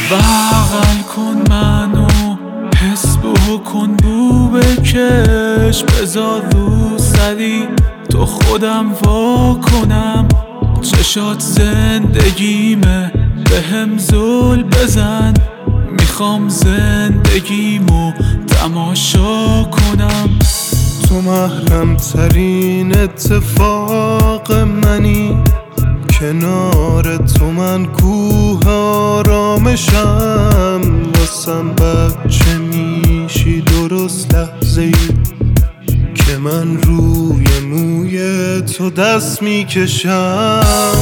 بغل کن منو، حس بکن، بو بکش، بذار رو سری تو خودم وا کنم. چشات زندگیمه، بهم زل بزن، میخوام زندگیمو تماشا کنم. تو محرم ترین اتفاق منی، کنار تو من کوه آرامشم. واسم بچه میشی درست لحظه ای که من روی موی تو دست میکشم.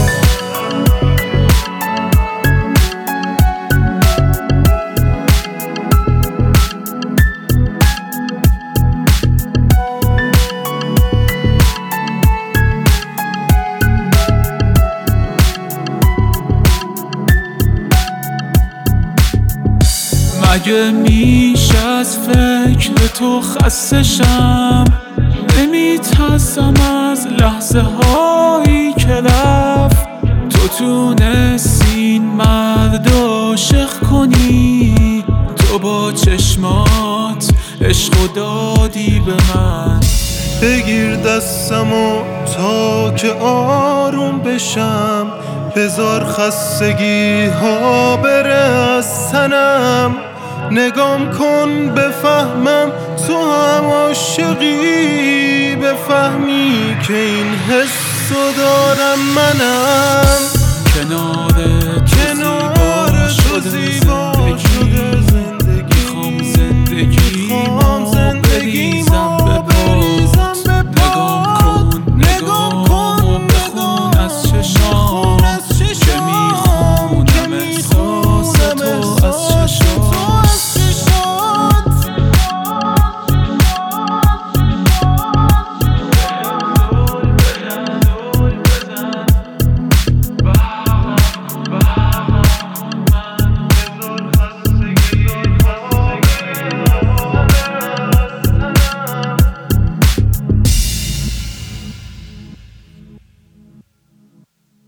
مگه میشه از فکر تو خسته شم؟ نمیترسم از لحظه هایی که رفت. تو تونستین مرد عاشق کنی، تو با چشمات عشق و دادی به من. بگیر دستمو تا که آروم بشم، بذار خستگی ها بره از تنم. نگام کن بفهمم تو هم عاشقی، بفهمی که این حسو دارم منم. کنار تو زیبا شده